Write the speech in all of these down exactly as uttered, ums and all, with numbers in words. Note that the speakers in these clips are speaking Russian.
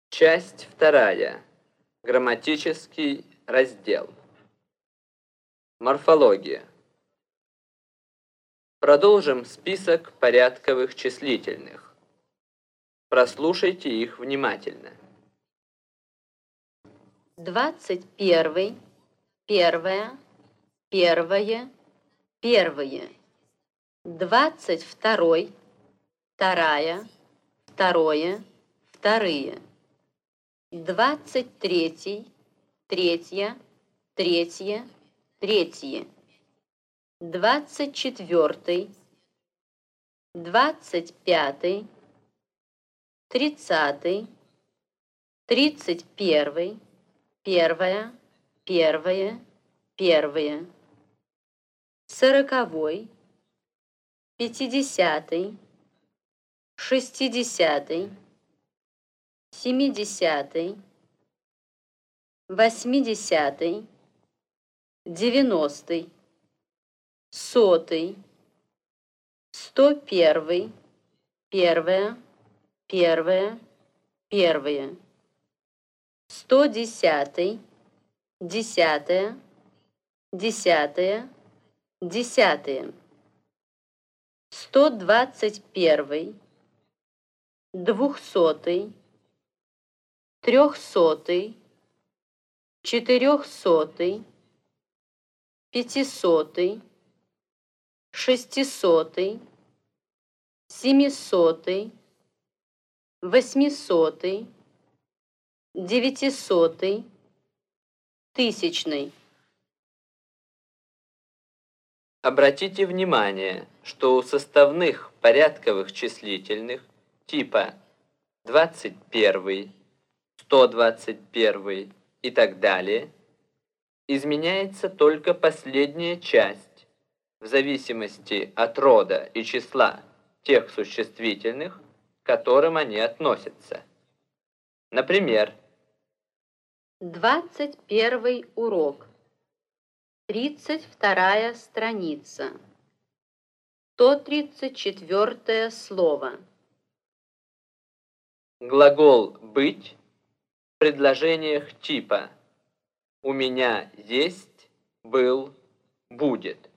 Часть вторая. Грамматический раздел. Морфология. Продолжим список порядковых числительных. Прослушайте их внимательно. Двадцать первый, первое, первое, первые. Двадцать второй, вторая, второе, вторые. Двадцать третий, третья, третье, третье. Двадцать четвертый, двадцать пятый, тридцатый, тридцать первый, первое, первое, первые. Сороковой, пятидесятый, шестидесятый, семидесятый, восьмидесятый, девяностый, сотый, сто первый, первое, первое, первые. Сто десятый, десятое, десятое, десятые. Сто двадцать первый, двухсотый, трехсотый, четырехсотый, пятисотый, шестисотый, семисотый, восьмисотый, девятисотый, тысячный. Обратите внимание, что у составных порядковых числительных типа двадцать первый, сто двадцать первый и так далее изменяется только последняя часть в зависимости от рода и числа тех существительных, к которым они относятся. Например, Двадцать первый урок. Тридцать вторая страница. Сто тридцать четвертое слово. глагол «быть» в предложениях типа «у меня есть», «был», «будет».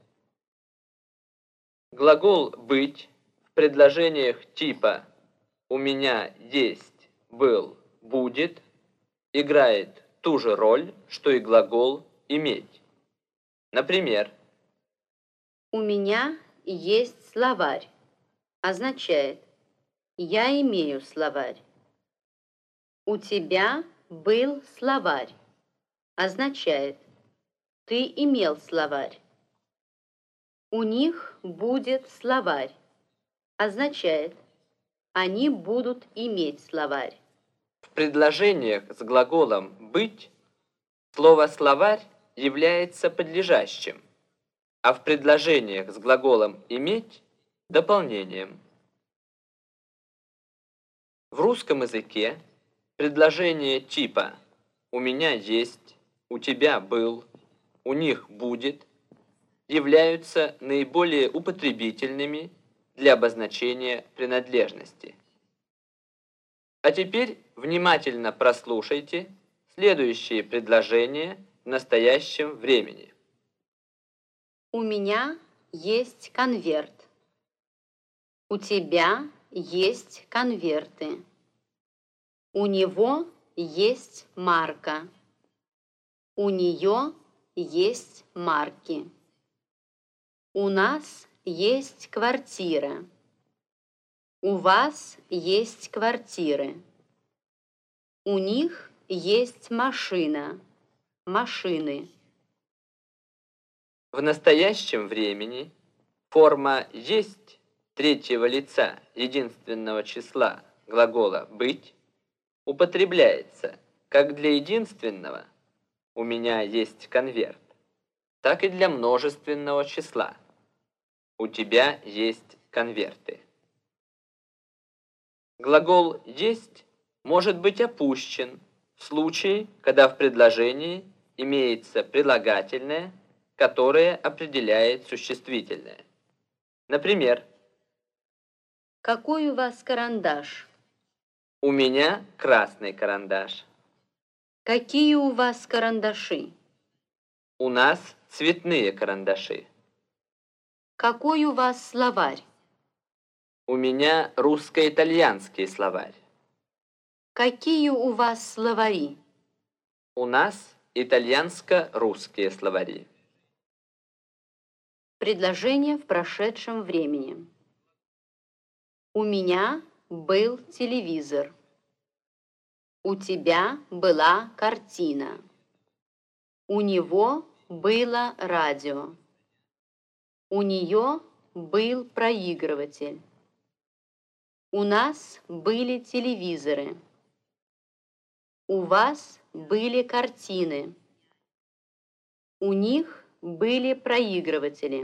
Глагол «быть» в предложениях типа «у меня есть», «был», «будет» играет ту же роль, что и глагол «иметь». Например, У меня есть словарь. Означает я имею словарь. У тебя был словарь. Означает ты имел словарь. У них будет словарь. Означает они будут иметь словарь. в предложениях с глаголом «быть» слово «словарь» является подлежащим, а в предложениях с глаголом «иметь» – дополнением. В русском языке предложения типа «у меня есть», «у тебя был», «у них будет» являются наиболее употребительными для обозначения принадлежности. А теперь внимательно прослушайте следующие предложения в настоящем времени. У меня есть конверт. У тебя есть конверты. У него есть марка. У нее есть марки. У нас есть квартира. У вас есть квартиры. У них есть машина. Машины. В настоящем времени форма «есть» третьего лица единственного числа глагола «быть» употребляется как для единственного «у меня есть конверт», так и для множественного числа «у тебя есть конверты». Глагол «есть» может быть опущен в случае, когда в предложении имеется прилагательное, которое определяет существительное. Например, Какой у вас карандаш? У меня красный карандаш. Какие у вас карандаши? У нас цветные карандаши. Какой у вас словарь? У меня русско-итальянский словарь. Какие у вас словари? У нас итальянско-русские словари. Предложение в прошедшем времени. У меня был телевизор. У тебя была картина. У него было радио. У нее был проигрыватель. У нас были телевизоры. У вас были картины. У них были проигрыватели.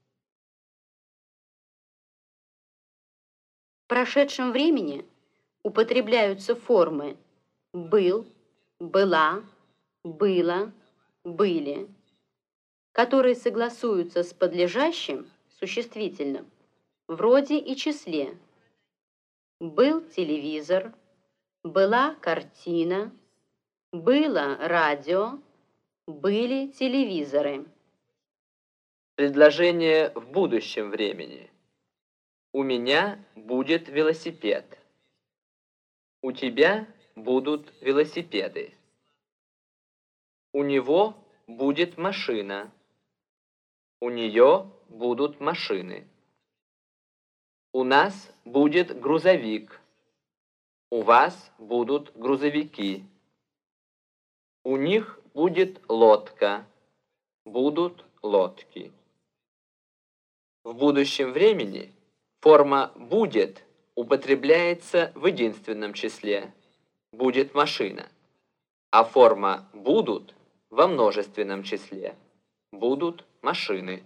В прошедшем времени употребляются формы «был», «была», «было», «были», которые согласуются с подлежащим существительным в роде и числе. Был телевизор, была картина, было радио, были телевизоры. Предложение в будущем времени. У меня будет велосипед. У тебя будут велосипеды. У него будет машина. У нее будут машины. У нас будет грузовик. У вас будут грузовики. У них будет лодка. Будут лодки. В будущем времени форма «будет» употребляется в единственном числе. Будет машина. А форма «будут» во множественном числе. Будут машины.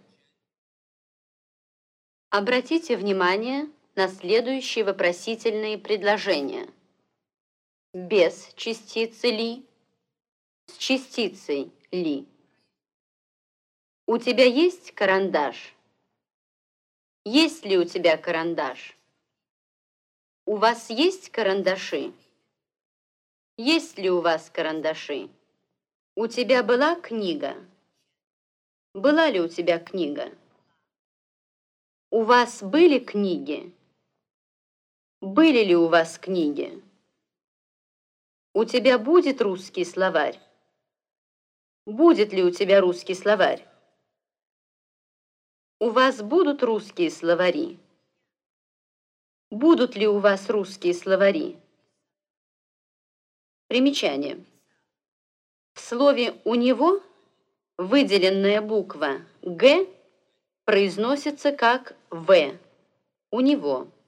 Обратите внимание на следующие вопросительные предложения. Без частицы «ли», с частицей «ли». У тебя есть карандаш? Есть ли у тебя карандаш? У вас есть карандаши? Есть ли у вас карандаши? У тебя была книга? Была ли у тебя книга? У вас были книги? Были ли у вас книги? У тебя будет русский словарь? Будет ли у тебя русский словарь? У вас будут русские словари? Будут ли у вас русские словари? Примечание. В слове «у него» выделенная буква «г» произносится как «в». У него.